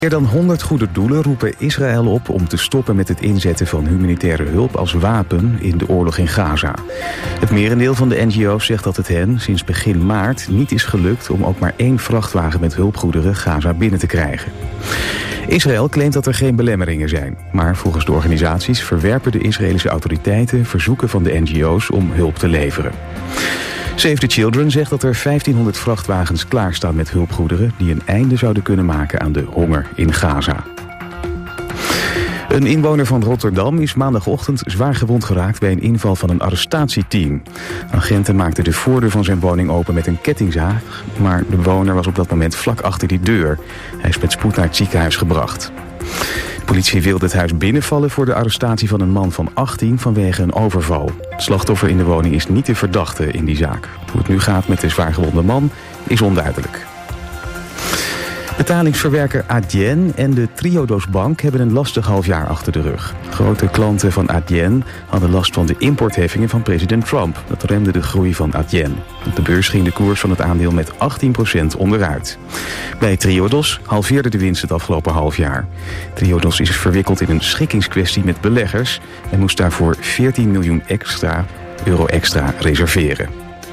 Meer dan 100 goede doelen roepen Israël op om te stoppen met het inzetten van humanitaire hulp als wapen in de oorlog in Gaza. Het merendeel van de NGO's zegt dat het hen sinds begin maart niet is gelukt om ook maar 1 vrachtwagen met hulpgoederen Gaza binnen te krijgen. Israël claimt dat er geen belemmeringen zijn, maar volgens de organisaties verwerpen de Israëlische autoriteiten verzoeken van de NGO's om hulp te leveren. Save the Children zegt dat er 1500 vrachtwagens klaarstaan met hulpgoederen die een einde zouden kunnen maken aan de honger in Gaza. Een inwoner van Rotterdam is maandagochtend zwaar gewond geraakt bij een inval van een arrestatieteam. Agenten maakten de voordeur van zijn woning open met een kettingzaag, maar de bewoner was op dat moment vlak achter die deur. Hij is met spoed naar het ziekenhuis gebracht. De politie wilde het huis binnenvallen voor de arrestatie van een man van 18 vanwege een overval. Het slachtoffer in de woning is niet de verdachte in die zaak. Hoe het nu gaat met de zwaargewonde man is onduidelijk. Betalingsverwerker Adyen en de Triodos Bank hebben een lastig halfjaar achter de rug. Grote klanten van Adyen hadden last van de importheffingen van president Trump. Dat remde de groei van Adyen. Op de beurs ging de koers van het aandeel met 18% onderuit. Bij Triodos halveerde de winst het afgelopen halfjaar. Triodos is verwikkeld in een schikkingskwestie met beleggers en moest daarvoor 14 miljoen euro extra reserveren.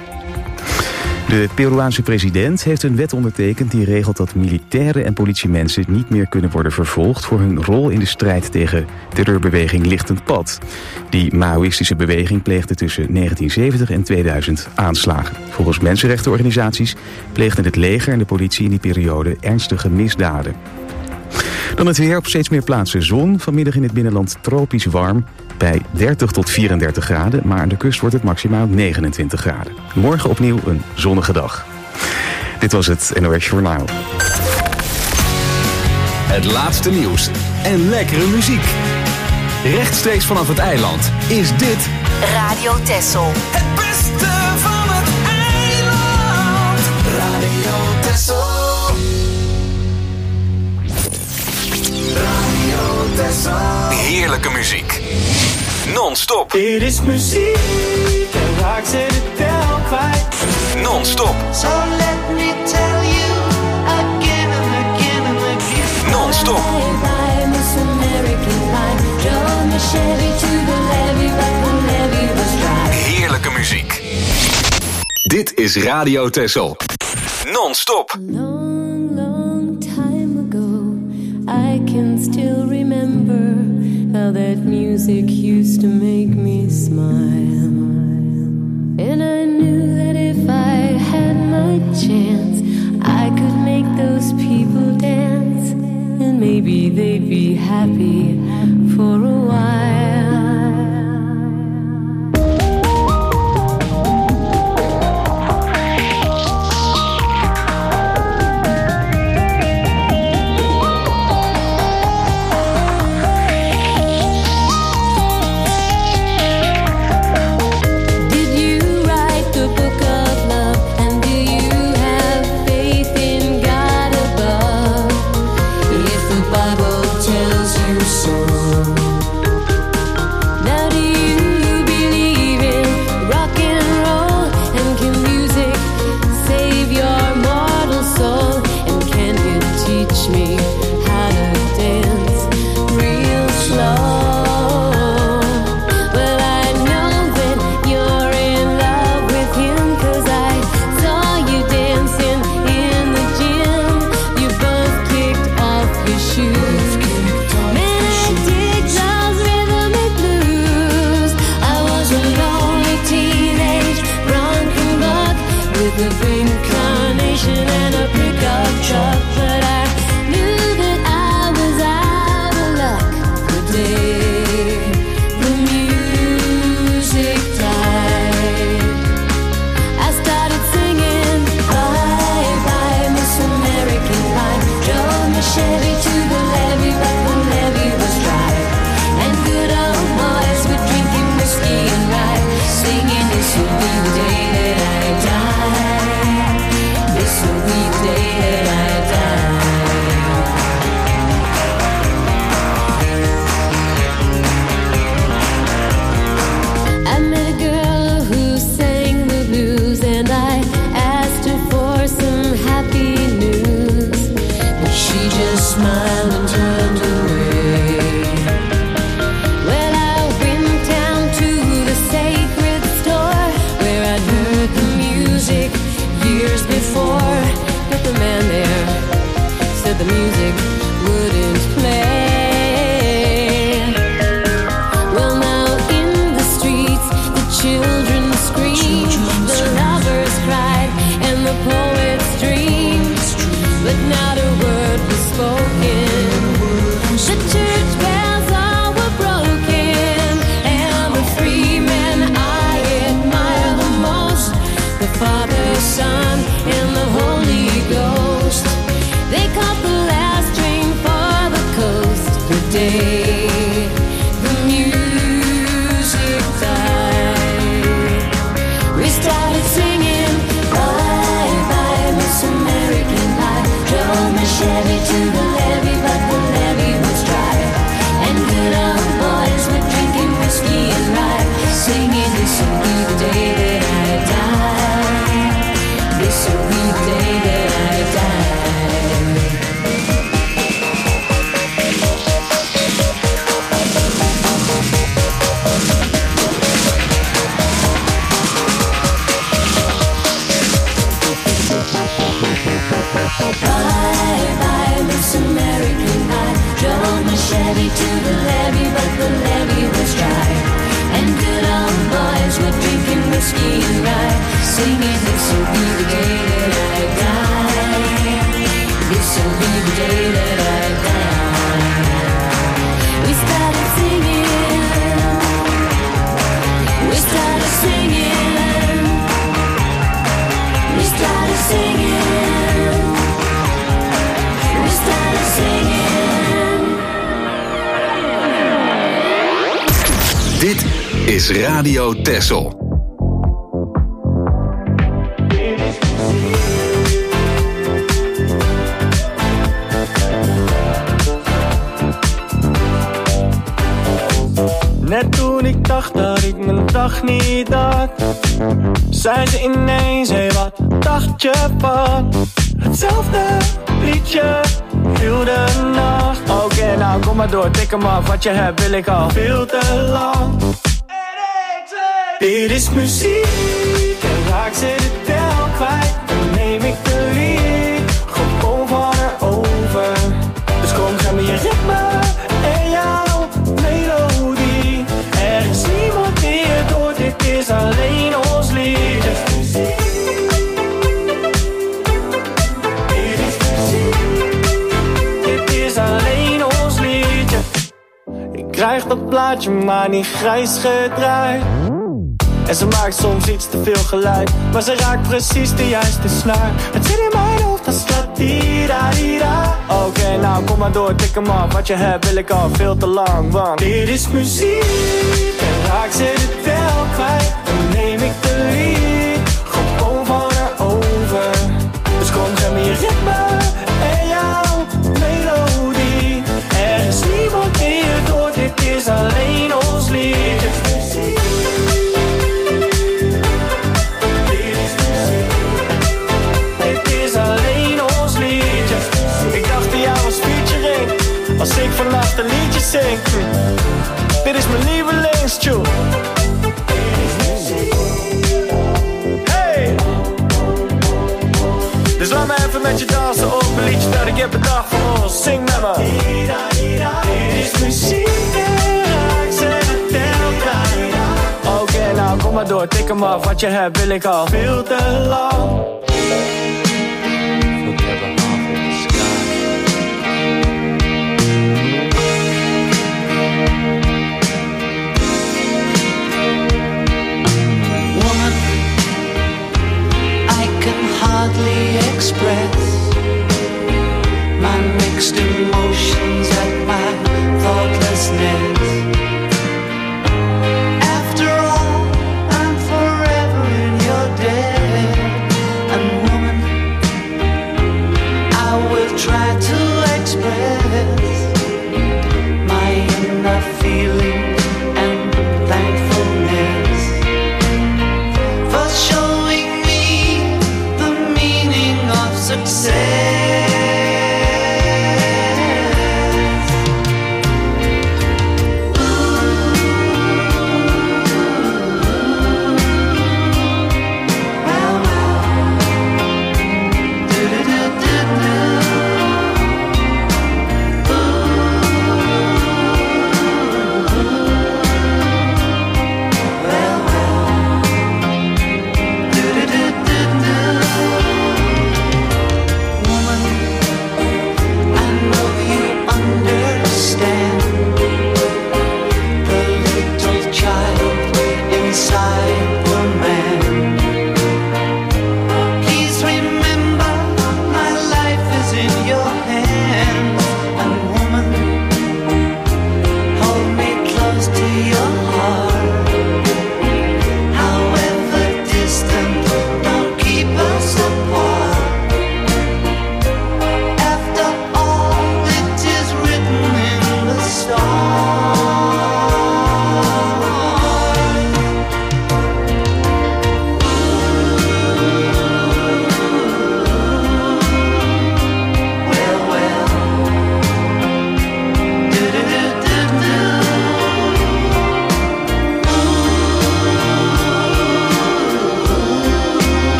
De Peruaanse president heeft een wet ondertekend die regelt dat militairen en politiemensen niet meer kunnen worden vervolgd voor hun rol in de strijd tegen terreurbeweging Lichtend Pad. Die Maoïstische beweging pleegde tussen 1970 en 2000 aanslagen. Volgens mensenrechtenorganisaties pleegden het leger en de politie in die periode ernstige misdaden. Dan het weer, op steeds meer plaatsen zon. Vanmiddag in het binnenland tropisch warm bij 30 tot 34 graden. Maar aan de kust wordt het maximaal 29 graden. Morgen opnieuw een zonnige dag. Dit was het NOS Journaal. Het laatste nieuws en lekkere muziek. Rechtstreeks vanaf het eiland is dit Radio Texel. Het beste van het eiland. Radio Texel. Radio Texel. heerlijke muziek. Non-stop. Dit is muziek en raak ze de tel kwijt. Non-stop. So let me tell you again and again and again. Non-stop. Heerlijke muziek. Dit is Radio Texel. Non-stop. Long, long time ago, I can still remember how that music used to make me smile. And I knew that if I had my chance, I could make those people dance. And maybe they'd be happy for a while. Man, I smiled and turned away. Well, I went down to the sacred store where I'd heard the music years before, but the man there said the music wouldn't play. Well, now in the streets the children screamed, the lovers cried, and the poets dreamed, but not a word was spoken. The church bells all were broken, and the three men I admire the most, the Father, Son, and the Holy Ghost. They caught the last train for the coast the day the music died. We started singing, bye bye Miss American Pie. Drove my Chevy to the levee, but the levee was dry, and good old boys were drinking whiskey and rye, singing this will be the day that I die. This will be the day that I die. Bye bye Miss American Pie. Drove my Chevy to the levee, but the levee was dry, and good old boys were drinking whiskey and rye, singing this will be the day that I die. This will be the day that I die. We started singing, we started singing, we started singing, we started singing. Dit is Radio Texel. Net toen ik dacht dat ik mijn dag niet had, zei ze ineens, hey wat dacht je van hetzelfde liedje heel de nacht. Oké, nou kom maar door, tik hem af, wat je hebt wil ik al veel te lang. Dit is muziek en raak ze de tel kwijt, dan neem ik de lead gewoon van haar over. Dus kom, geef me je ritme en jouw melodie. Er is niemand die het hoort, dit is alleen ons lied. Dit is muziek. Dit is muziek. Dit is alleen ons liedje. Ik krijg dat plaatje maar niet grijs gedraaid. En ze maakt soms iets te veel geluid, maar ze raakt precies de juiste snaar. Het zit in mijn hoofd, dat slaat di-da-di-da. Oké, nou kom maar door, tik hem af, wat je hebt wil ik al veel te lang. Want dit is muziek, en raak ze de tel kwijt, dan neem ik de lead gewoon van haar over. Dus kom, geef me je ritme en jouw melodie. Er is niemand die het hoort, dit is alleen ons lied. Als ik vannacht een liedje zing, dit is mijn lievelingstune. Hey! Dus laat me even met je dansen op een liedje dat ik heb bedacht voor ons. Zing met me. Dit is muziek en raak ze de tel kwijt. Oké, nou kom maar door, tik hem af, wat je hebt wil ik al veel te lang. Hardly express my mixed emotions at my thoughtlessness. After all, I'm forever in your debt, and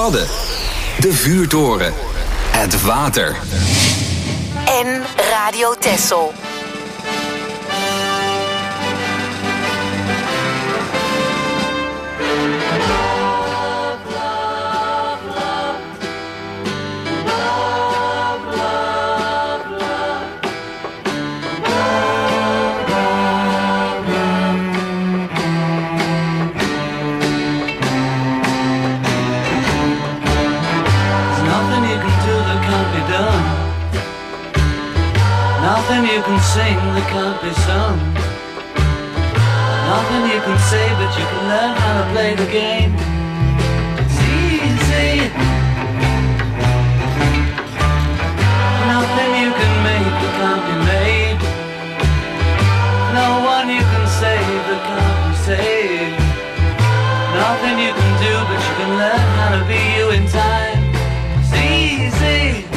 padden, de vuurtoren, het water. En Radio Texel. Nothing you can sing that can't be sung. Nothing you can say, but you can learn how to play the game. It's easy. Nothing you can make that can't be made. No one you can save that can't be saved. Nothing you can do, but you can learn how to be you in time. It's easy.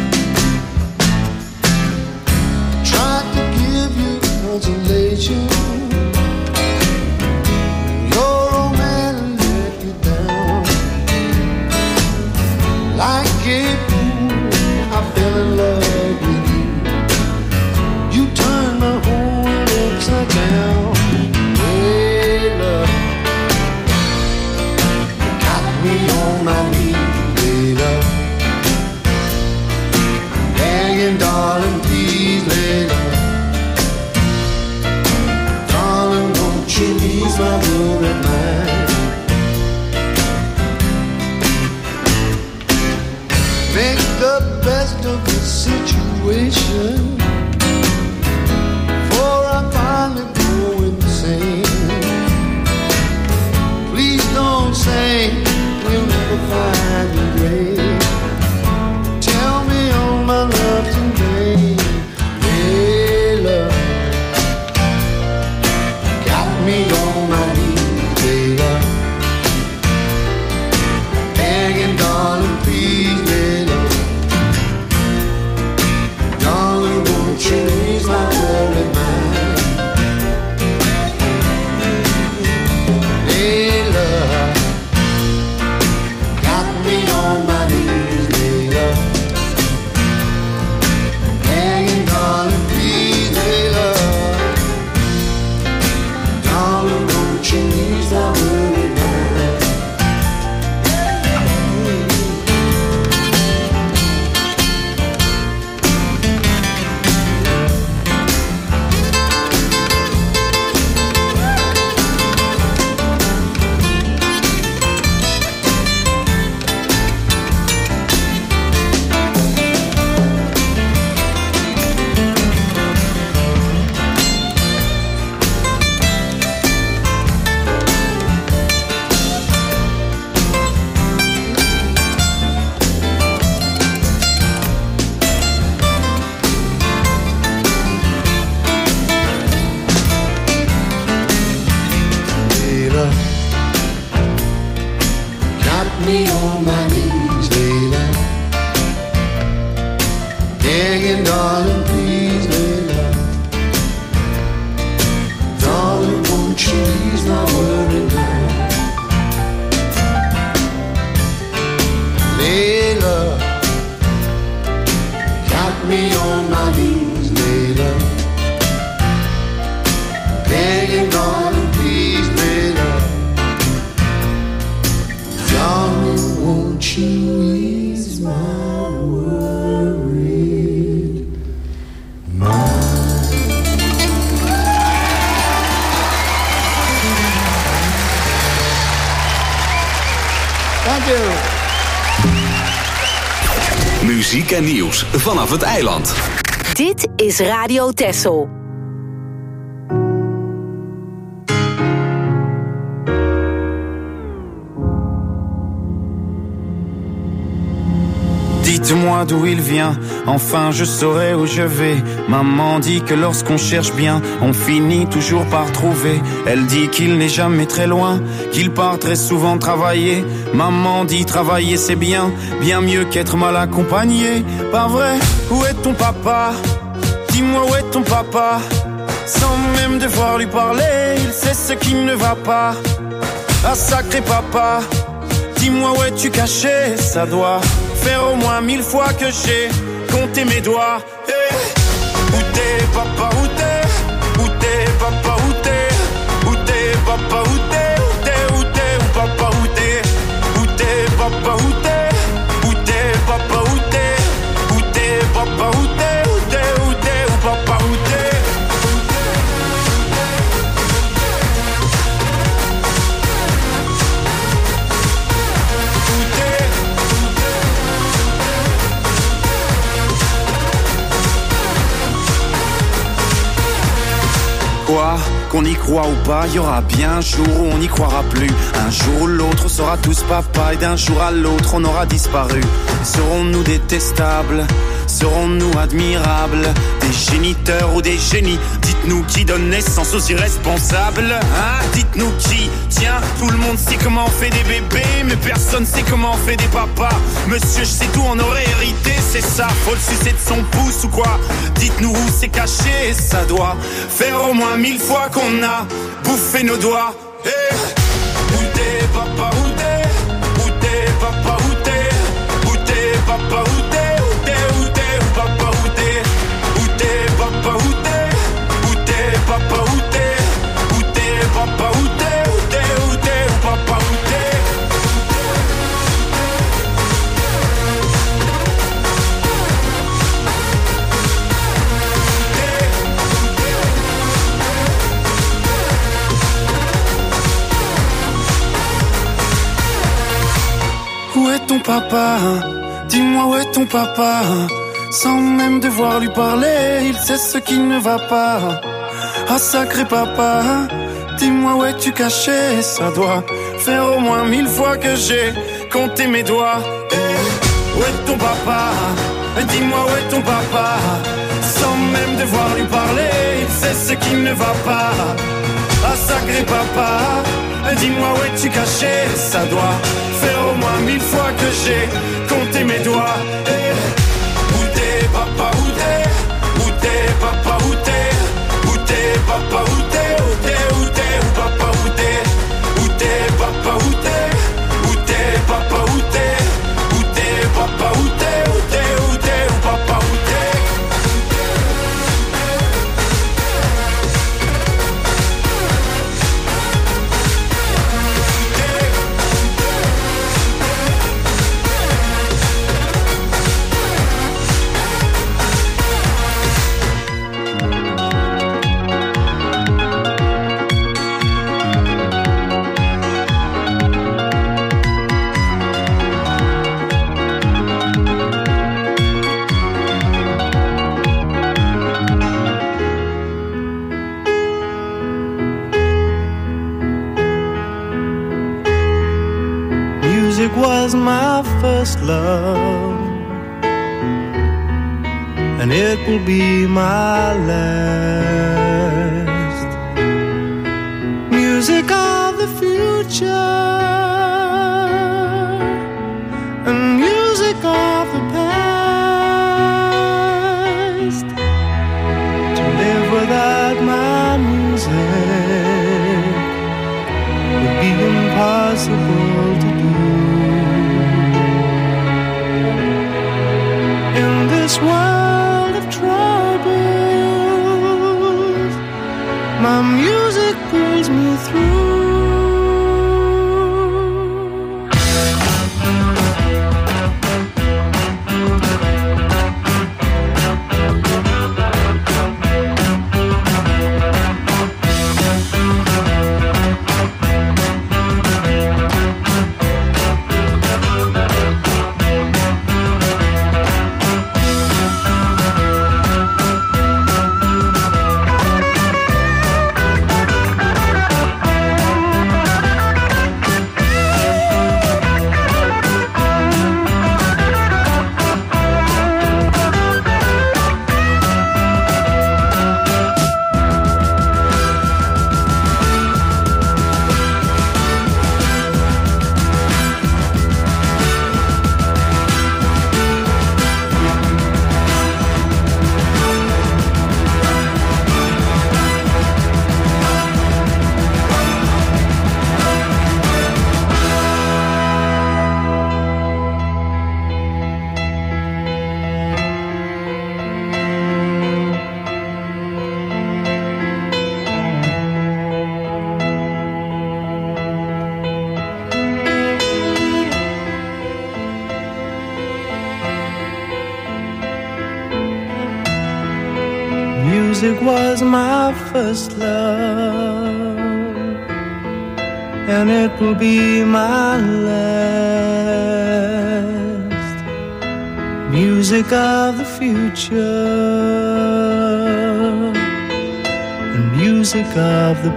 Consolation waiting on a piece made up. Darling, won't you ease my worried mind? Thank you. Muziek en nieuws vanaf het eiland. Dit is Radio Texel. Dites-moi d'où il vient, enfin je saurai où je vais. Maman dit que lorsqu'on cherche bien, on finit toujours par trouver. Elle dit qu'il n'est jamais très loin, qu'il part très souvent travailler. Maman dit travailler c'est bien, bien mieux qu'être mal accompagné. Pas vrai, où est ton papa? Dis-moi où est ton papa? Sans même devoir lui parler, il sait ce qui ne va pas. Ah sacré papa, dis-moi où es-tu caché? Ça doit faire au moins 1000 fois que j'ai compté mes doigts. Hey. Où t'es papa, où t'es? Où t'es papa, où t'es? Où t'es papa, où t'es? Où t'es, où t'es, où papa, où t'es? Où t'es papa, où t'es? Où t'es papa, où t'es? Où t'es papa, où t'es? Où t'es, où t'es, où papa, où t'es? Quoi, qu'on y croit ou pas, y aura bien un jour où on n'y croira plus. Un jour ou l'autre, on sera tous papa, et d'un jour à l'autre, on aura disparu. Serons-nous détestables? Serons-nous admirables? Des géniteurs ou des génies? Dites-nous qui donne naissance aux irresponsables, hein? Dites-nous qui? Tiens, tout le monde sait comment on fait des bébés, mais personne sait comment on fait des papas. Monsieur, je sais tout, on aurait hérité, c'est ça. Faut le sucer de son pouce ou quoi? Dites-nous où c'est caché, ça doit faire au moins 1000 fois qu'on a bouffé nos doigts. Hey. Où t'es papa, où t'es? Où t'es papa, où t'es? Où t'es papa, où t'es? Où t'es, où t'es, où papa, où t'es? Où t'es papa, où t'es? Où t'es papa, où t'es? Où t'es papa, où t'es? Où t'es, où t'es, où papa, où t'es? Où est ton papa? Dis-moi où est ton papa? Sans même devoir lui parler, il sait ce qui ne va pas. Ah sacré papa, dis-moi où es-tu caché? Ça doit faire au moins 1000 fois que j'ai compté mes doigts. Hey, où est ton papa? Dis-moi où est ton papa? Sans même devoir lui parler, il sait ce qui ne va pas. Ah sacré papa, dis-moi où es-tu caché? Ça doit faire au moins 1000 fois que j'ai compté mes doigts. Hey. Où t'es papa, où t'es? Où t'es papa, où t'es? Où t'es papa, où t'es? Où t'es, où t'es, où papa, où t'es? Où t'es papa, où t'es? Où t'es papa, où t'es? Où t'es papa, où t'es? Où t'es, où t'es, où papa, où t'es? Music was my first love, and it will be my last. Music of the future, and music of the past. To live without my music would be impossible to do. In this world of trouble, My music pulls me through. Music was my first love, and it will be my last. Music of the future, and music of the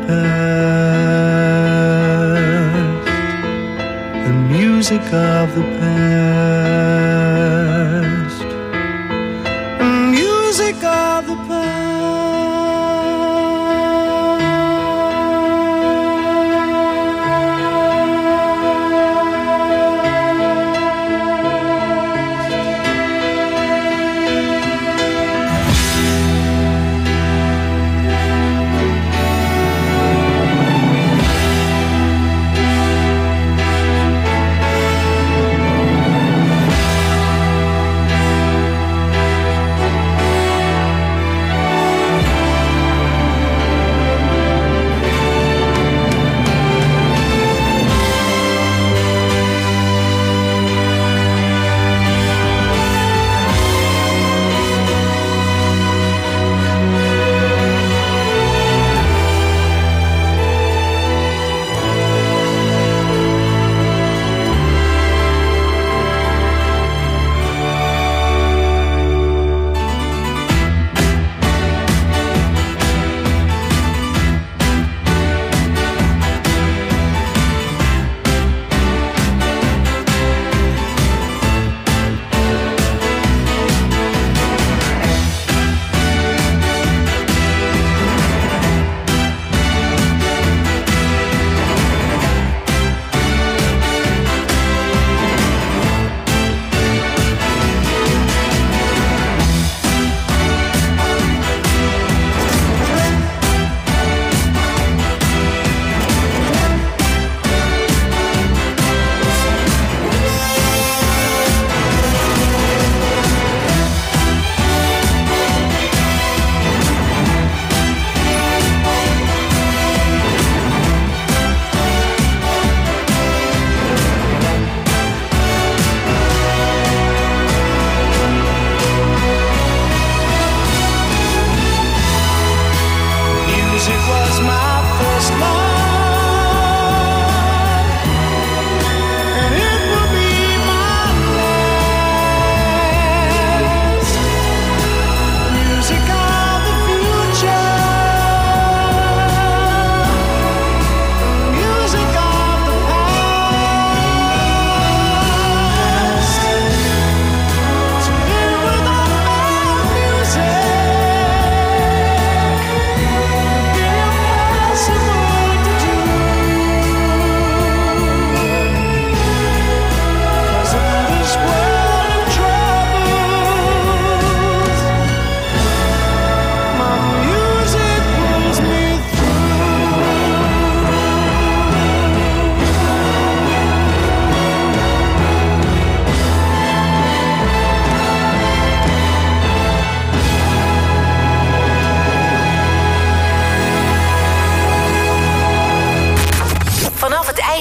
past, and music of the past, and music of the past.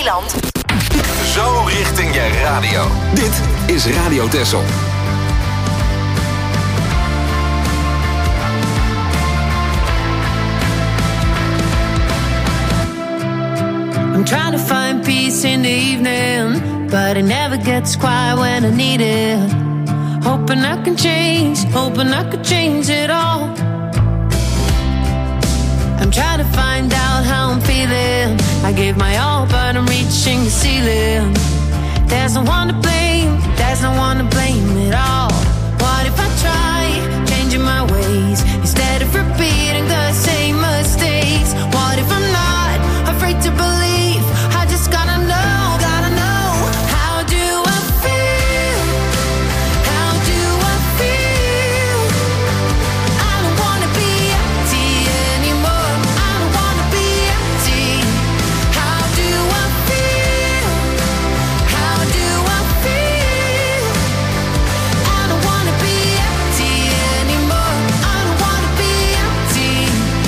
Zeeland. Zo richting je radio. Dit is Radio Texel. I'm trying to find peace in the evening, but it never gets quiet when I need it. Hoping I can change it all. I'm trying to find out how I'm feeling. I gave my all, but I'm reaching the ceiling. There's no one to blame at all. What if I try changing my ways instead of repeating the same mistakes? What if I'm not afraid to believe? I just gotta know. How do I feel? How do I feel? I don't wanna be empty anymore. I don't wanna be empty. How do I feel? How do I feel? I don't wanna be empty anymore. I don't wanna be empty.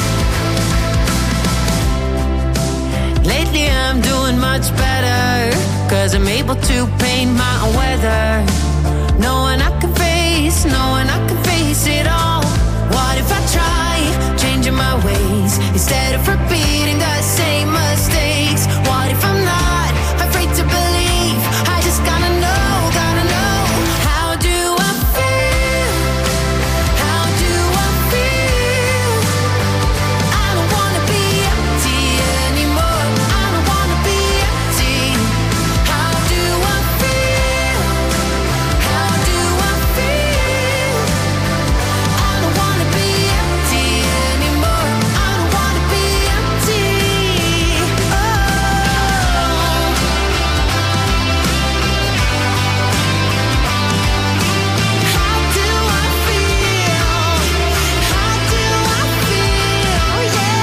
Lately I'm doing much better, 'cause I'm able to paint my own weather. Knowing I can face it all. What if I try changing my ways instead of repeating the same mistakes? What if I'm not afraid to believe? I just gotta know. How do I feel? How do I feel? I don't wanna be empty anymore. I don't wanna be empty. How do I feel? How do I feel? I don't wanna be empty anymore. I don't wanna be empty. Oh. How do I feel? How do I feel?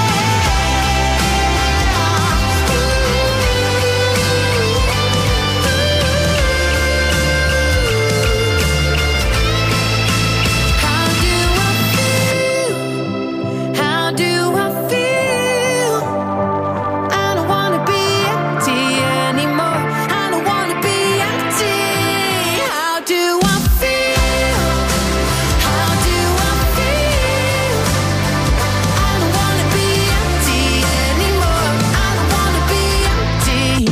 How do I feel? How do I feel? I don't wanna be empty anymore. I don't wanna be empty. How do I feel? How do I feel? I don't wanna be empty anymore. I don't wanna be empty.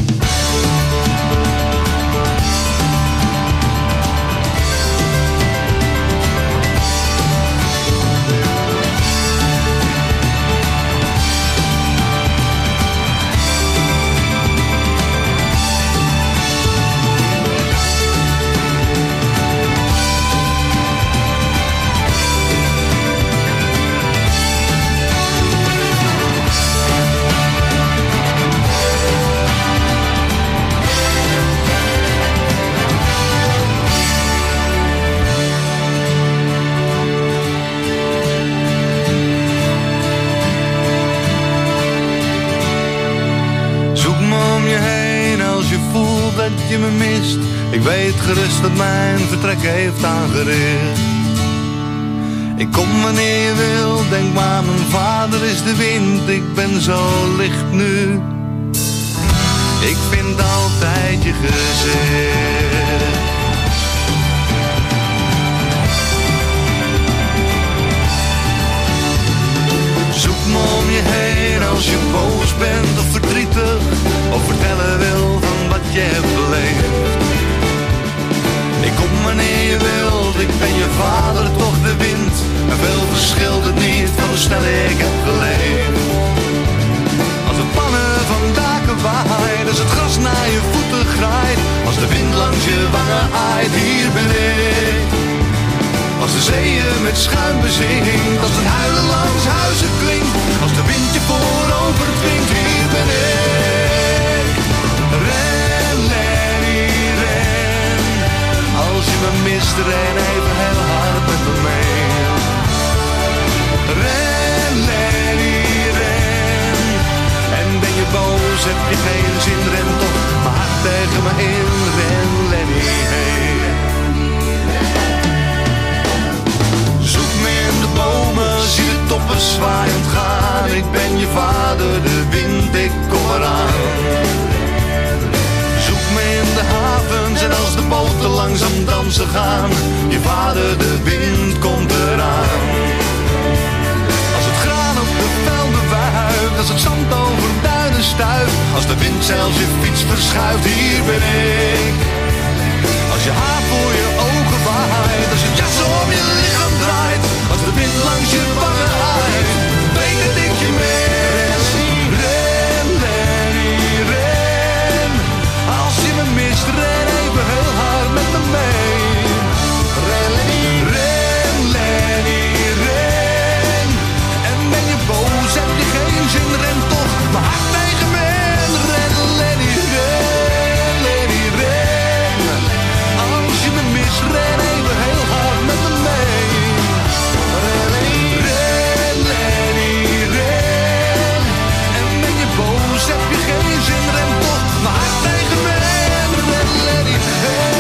Zoek me om je heen als je voelt dat je me mist. Ik weet gerust dat mijn vertrek heeft aangericht. Ik kom wanneer je wil, denk maar mijn vader is de wind. Ik ben zo licht nu. Ik vind altijd je gezicht. Zoek me om je heen als je boos bent of verdrietig, of vertellen wil van wat je hebt beleefd. Ik kom wanneer je wilt, ik ben je vader, toch de wind. En veel verschilt het niet van hoe snel ik heb geleefd. Als de pannen van daken waaien, als het gras naar je voeten graait, als de wind langs je wangen aait, hier ben ik. Als de zeeën met schuim bezingt, als het huilen langs huizen klinkt, als de wind je voorover dwingt, hier ben ik. Ren, Lenny, ren. Als je me mist, ren even heel hard met me mee. Ren, Lenny, ren. En ben je boos, heb je geen zin, ren toch maar hard tegen me in. Ren, Lenny, hey. Zoek me in de bomen, zie de toppen zwaaiend gaan. ze gaan. Je vader, de wind komt eraan. Als het graan op de velden wuift, als het zand over duinen stuift, als de wind zelfs je fiets verschuift, hier ben ik. Als je haar voor je ogen waait, als je jas om je lichaam draait, als de wind langs je wangen waait, weet dat ik je mis. Ren, Lenny, ren. Als je me mist, ren even heel hard met me mee. Ren, Lenny, ren, Lenny, ren. En ben je boos, heb je geen zin, ren toch maar hard tegen me in. Ren, Lenny, ren, Lenny, ren. Als je me mist, ren even heel hard met me mee. Ren, Lenny, ren, Lenny, ren. En ben je boos, heb je geen zin, ren toch maar hard tegen me in. Ren, Lenny, ren.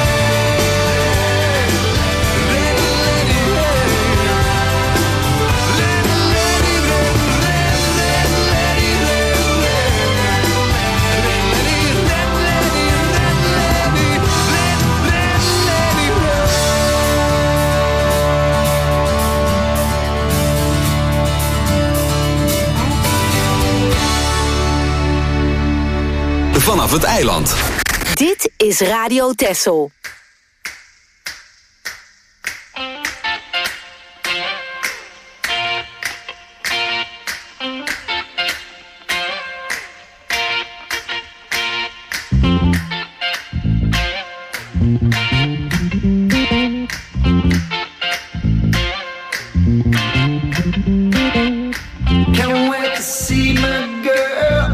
Vanaf het eiland. Dit is Radio Texel. Can't wait to see my girl.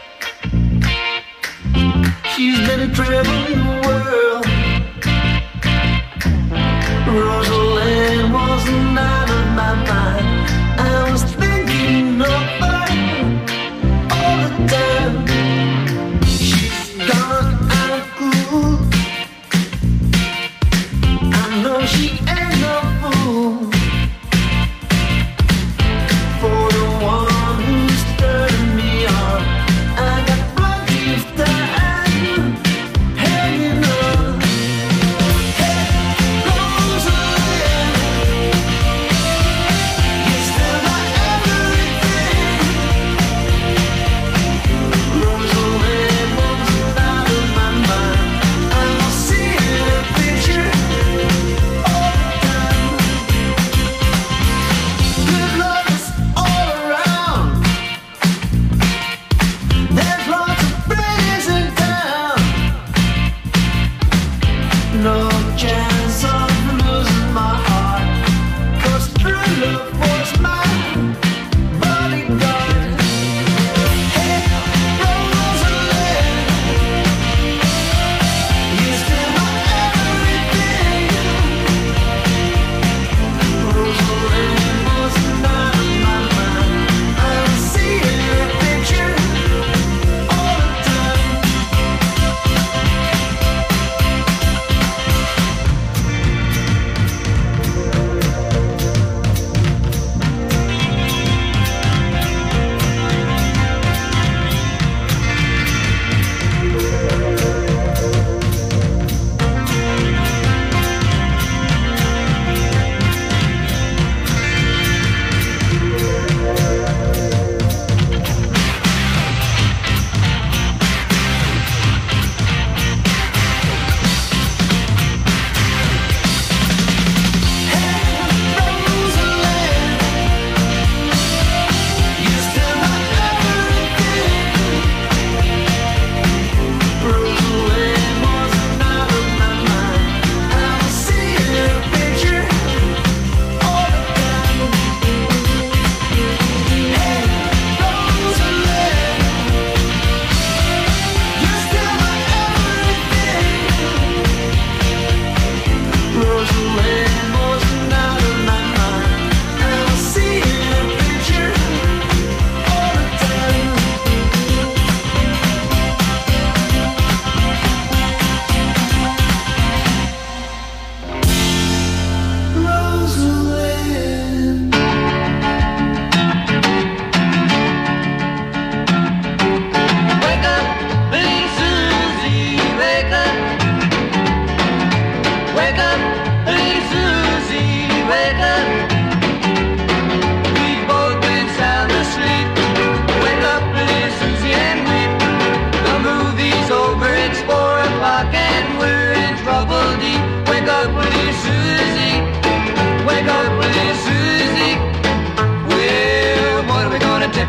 She's been traveling the world. Rosaline was not of my mind. I was thinking of her all the time. She's gone out of cool. I know she ain't no fool for the one who's turned me on. I got plenty of time. Hey,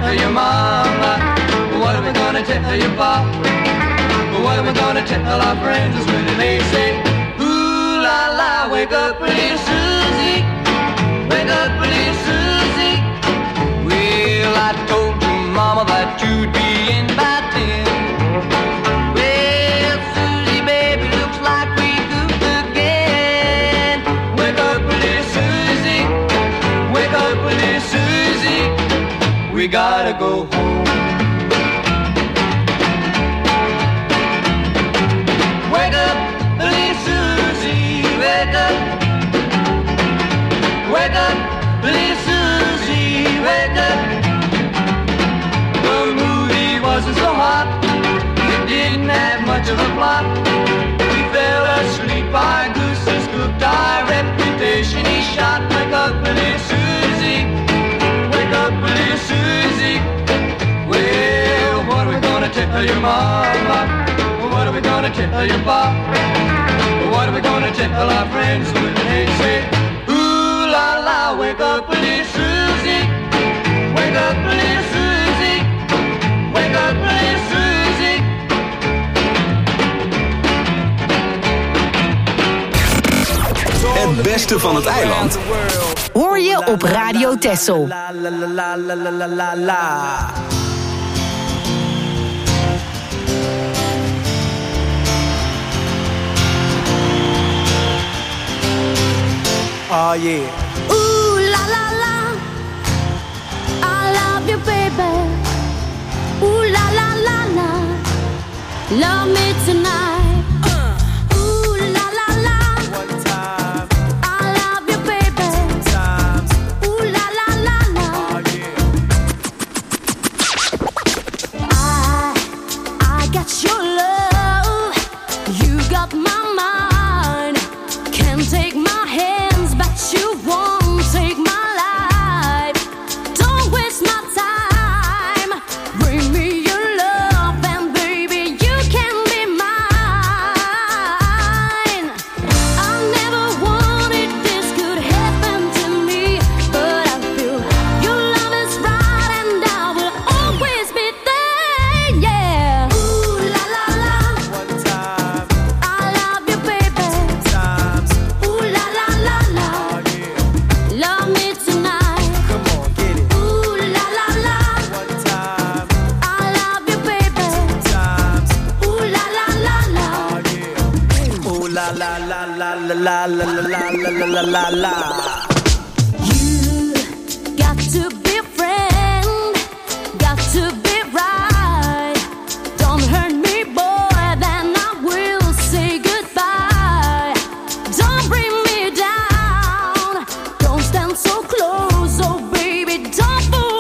tell your mama? What are we gonna tell your pop? What are we gonna tell our friends when they say, ooh la la, wake up little Susie, wake up little Susie. Well, I told your mama that you'd be in by 10. Well, Susie, baby, looks like we goofed again. Wake up little Susie, wake up little Susie, we gotta go home. Wake up, little Susie, wake up. Wake up, little Susie, wake up. The movie wasn't so hot, it didn't have much of a plot. We fell asleep, our gooses cooked, our reputation he shot. Wake up, little Susie, wake up, little Susie. Well, what are we gonna tell your mama? What are we gonna tell your pop? What are we gonna tell our friends when they say, ooh la la, wake up little Susie, wake up little Susie, wake up little Susie. Het beste van het eiland hoor je op Radio Texel. Oh yeah. Ooh la la la, I love you, baby. Ooh la la la la, love me tonight. Ooh la la la, One time, I love you, baby. 2 times. Ooh la la la la. Oh yeah. I got your love, you got my mind. Can't take my hands, but you won't take my life. Don't waste my time. Bring me your love, and baby, you can be mine. I never wanted this could happen to me, but I feel your love is right, and I will always be there. Yeah. Ooh la la la, One time, I love you, baby. 2 times. Ooh la la la la, Oh yeah. love me tonight. Come on, get it. Ooh la la la, One time, I love you, baby. 2 times. Ooh la la la la. Oh yeah. Ooh la la la la la la la la la la la la. You got to be a friend, got to be right. Don't hurt me, boy, then I will say goodbye. Don't bring me down, don't stand so close, oh baby, don't fool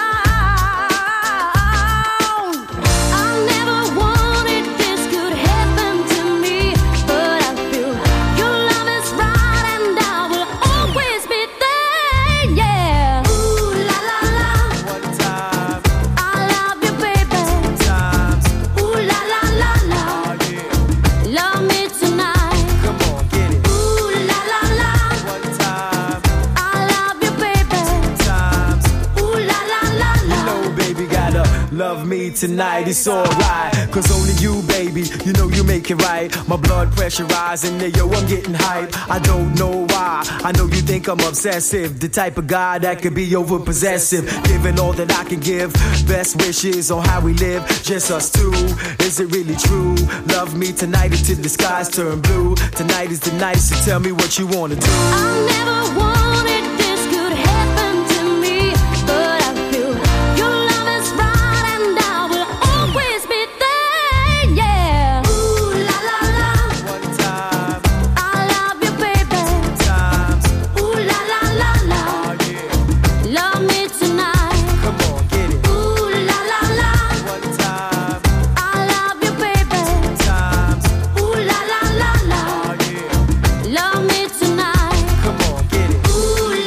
around. I never wanted this could happen to me, but I feel your love is right, and I will always be there. Yeah. Ooh la la la, One time, I love you, baby. 2 times. Ooh la la la la, Oh yeah. love me tonight. Come on, get it. Ooh la la la, One time, I love you, baby. 2 times. Ooh la la la la. No, baby, gotta love me tonight, it's alright. Cause only you, baby, you know you make it right. My blood pressure rising, yeah, yo, I'm getting hype. I don't know why, I know you think I'm obsessive. The type of guy that could be over possessive. Giving all that I can give, best wishes on how we live, just us two. Is it really true? Love me tonight until the skies turn blue. Tonight is the night, so tell me what you wanna do. I never wanted this could happen to me, but I feel your love is right, and I will always be there. Yeah. Ooh la la la, One time, I love you, baby. 2 times. Ooh la la la la, Oh yeah. love me tonight. Come on, get it. Ooh la la la, One time, I love you, baby. 2 times. Ooh la la la la, Oh yeah. love me tonight. Come on, get it. Ooh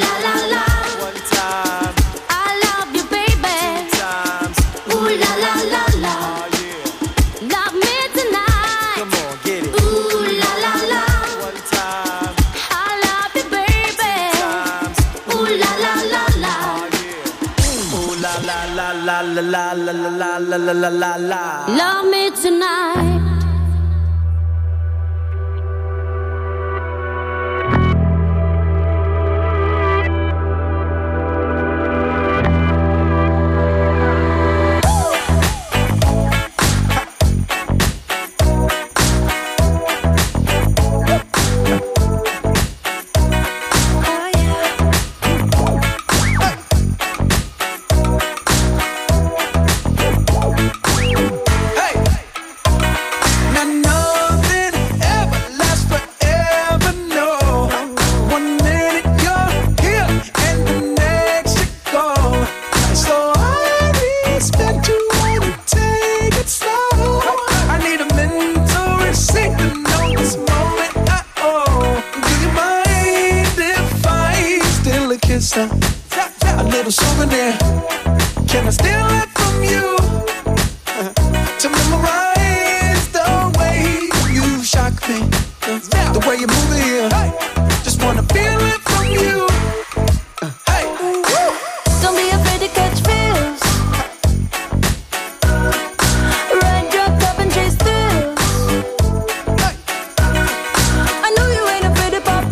Love me tonight. A little souvenir. Can I steal it from you? To memorize the way you shock me, the way you move it here. Just wanna feel it from you. Hey, don't be afraid to catch feels. Ride your cup and chase thrills. I know you ain't afraid to pop.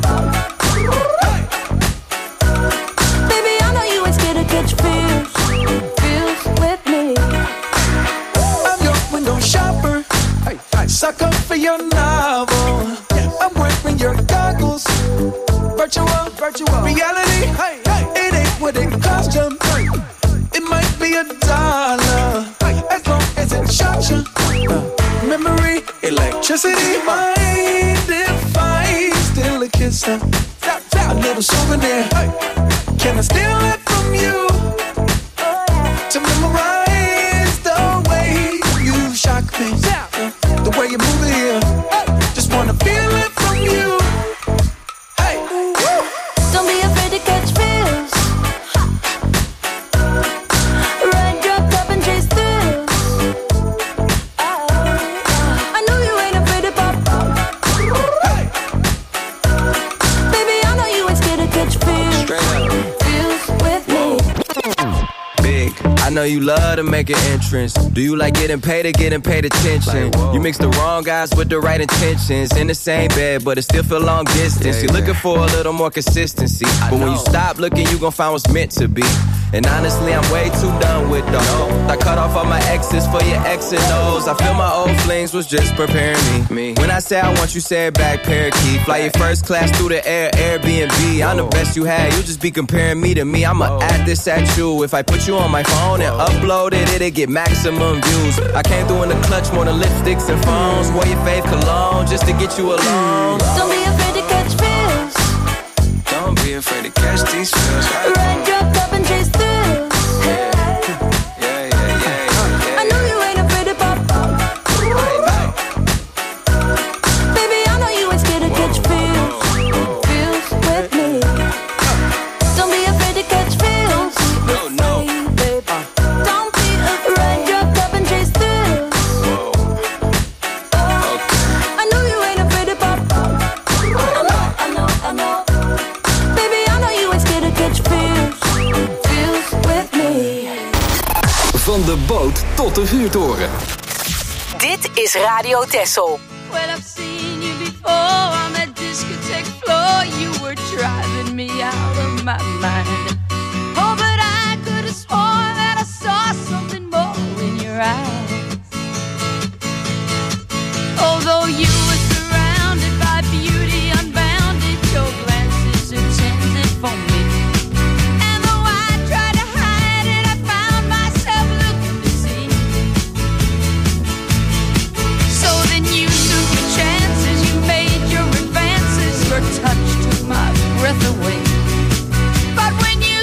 Baby, I know you ain't scared to catch feels. Feels with me. I'm your window shopper. Sucker for your novel. I'm wearing your goggles. Virtual reality. It ain't what it cost you. It might be $1 as long as it shocks you. Memory, electricity. Mind if I steal a kiss? A little souvenir. Can I steal it from you? To memorize the way you shock me, the way you move it here. Just wanna feel it from you. Hey, don't be afraid to catch feels. Ride your cup and chase thrills. I know you ain't afraid to pop. Baby, I know you ain't scared to catch feels. Feels with me. Big, I know you love to make an entrance. Do you like getting paid or getting paid attention? You mix the wrong guys with the right intentions. In the same bed, but it still feel long distance. You're looking for a little more consistency. But when you stop looking, you gon' find what's meant to be. And honestly, I'm way too done with those. I cut off all my exes for your X and O's. I feel my old flings was just preparing me. When I say I want you, say it back, parakeet. Fly your first class through the air, Airbnb. I'm the best you had, you just be comparing me to me. I'ma add this at you. If I put you on my phone and upload it, it'll get maximum views. I came through in the clutch more than lipsticks and phones. Wore your fave cologne just to get you alone. Don't be afraid to catch feels. Don't be afraid to catch these feels. Ride your cup and chase thrills. I know you ain't afraid to pop. Baby, I know you ain't scared to catch feels. Feels with me. Don't be afraid to catch feels. No. Don't be afraid. Ride your cup and chase thrills. I know you ain't afraid to pop. I know. Baby, I know you ain't scared to catch feels. Feels with me. Van de boot tot de vuurtoren. Dit is Radio Texel. Well, I've seen you before on that discotheque floor. You were driving me out of my mind. Oh, but I could have sworn that I saw something more in your eyes. Although you were surrounded by beauty unbounded, your glances intended for me. And though I tried to hide it, I found myself looking to see. So then you took your chances, you made your advances, your touch took my breath away. But when you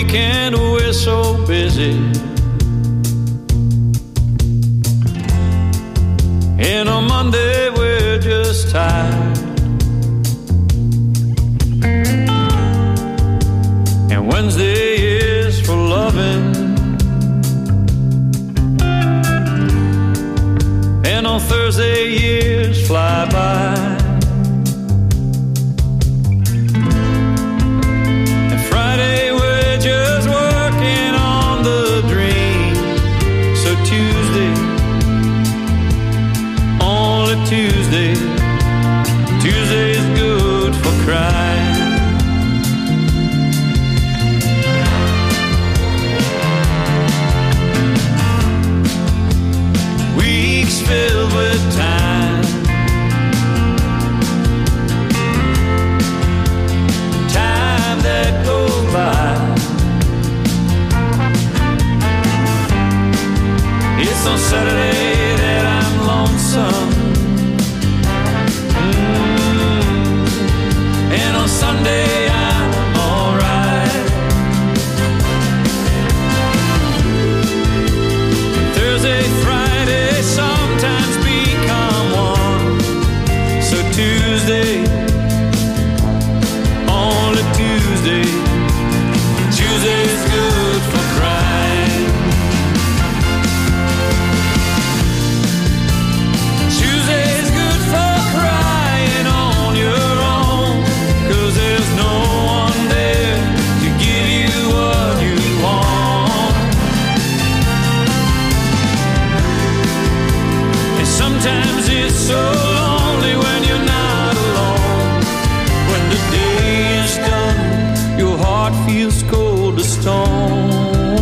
weekend we're so busy. And on Monday we're just tired. And Wednesday is for loving. And on Thursday years fly by. And Friday we're just working on the dream. So Tuesday, only Tuesday, Tuesday's good for crying. Weeks filled with time, time that goes by. It's on Saturday that I'm lonesome. And on Sunday I'm alright. Thursday, Friday sometimes become one. So Tuesday, only Tuesday, Tuesday's good for crying. Tuesday's good for crying on your own, 'cause there's no one there to give you what you want. And sometimes it's so lonely when you're not alone. When the day is done, your heart feels cold as stone.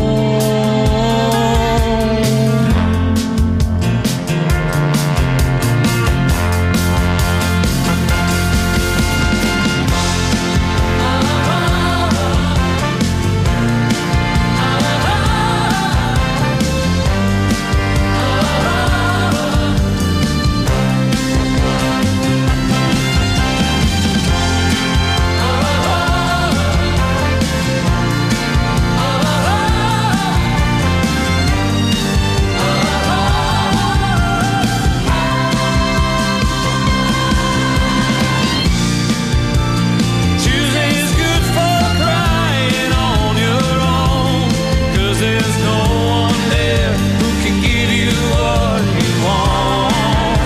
Tuesday's good for crying on your own, 'cause there's no one there who can give you what you want.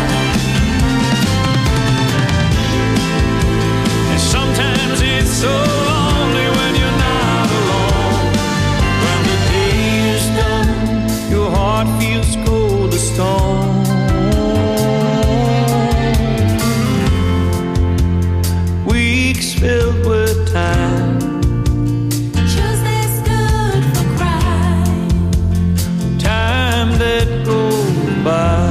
And sometimes it's so lonely when you're not alone. When the day is done, your heart feels cold as stone. Weeks filled with time, Tuesday's good for crying. time that goes by.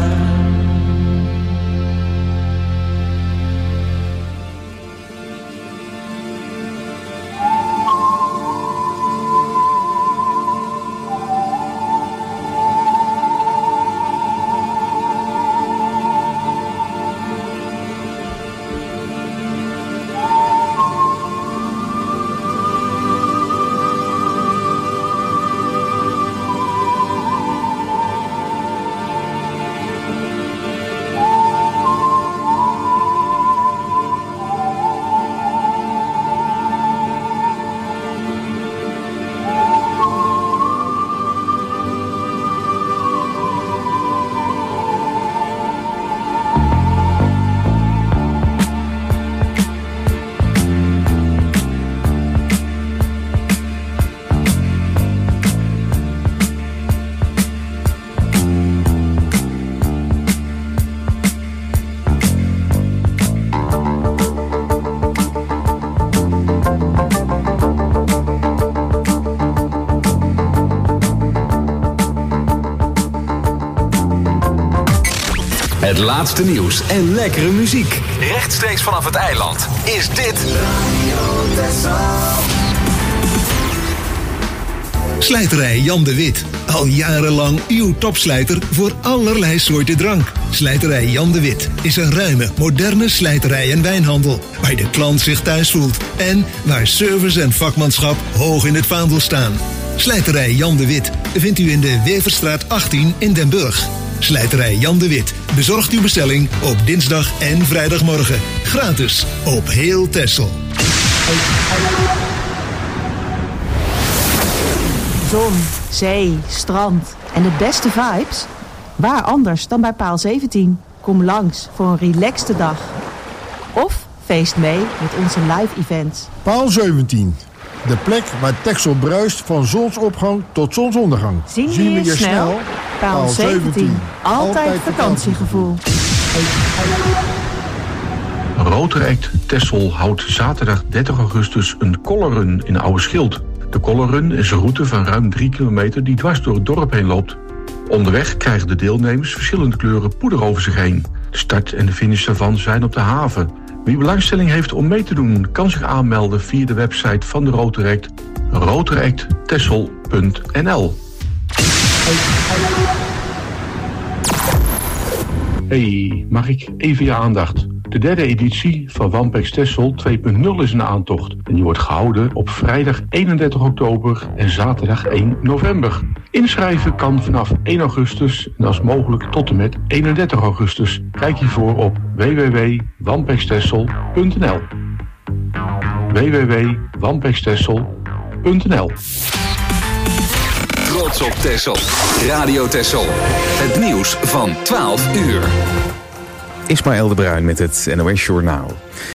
Het laatste nieuws en lekkere muziek. Rechtstreeks vanaf het eiland is dit Radio Texel. Slijterij Jan de Wit. Al jarenlang uw topslijter voor allerlei soorten drank. Slijterij Jan de Wit is een ruime, moderne slijterij en wijnhandel waar de klant zich thuis voelt en waar service en vakmanschap hoog in het vaandel staan. Slijterij Jan de Wit vindt u in de Weverstraat 18 in Den Burg. Slijterij Jan de Wit bezorgt uw bestelling op dinsdag en vrijdagmorgen. Gratis op heel Texel. Zon, zee, strand en de beste vibes? Waar anders dan bij Paal 17? Kom langs voor een relaxte dag. Of feest mee met onze live events. Paal 17. De plek waar Texel bruist van zonsopgang tot zonsondergang. Zien we je snel? Paal 17. Altijd vakantiegevoel. Rotaract Texel houdt zaterdag 30 augustus een colorrun in Oude Schild. De colorrun is een route van ruim 3 kilometer die dwars door het dorp heen loopt. Onderweg krijgen de deelnemers verschillende kleuren poeder over zich heen. De start en de finish daarvan zijn op de haven. Wie belangstelling heeft om mee te doen, kan zich aanmelden via de website van de Rotaract, rotaracttexel.nl. Hey, mag ik even je aandacht? De derde editie van Wampex Texel 2.0 is in aantocht. En die wordt gehouden op vrijdag 31 oktober en zaterdag 1 november. Inschrijven kan vanaf 1 augustus en als mogelijk tot en met 31 augustus. Kijk hiervoor op www.wampextexel.nl. www.wampextexel.nl. Trots op Texel. Radio Texel. Het nieuws van 12 uur. Ismaël de Bruin met het NOS Journaal.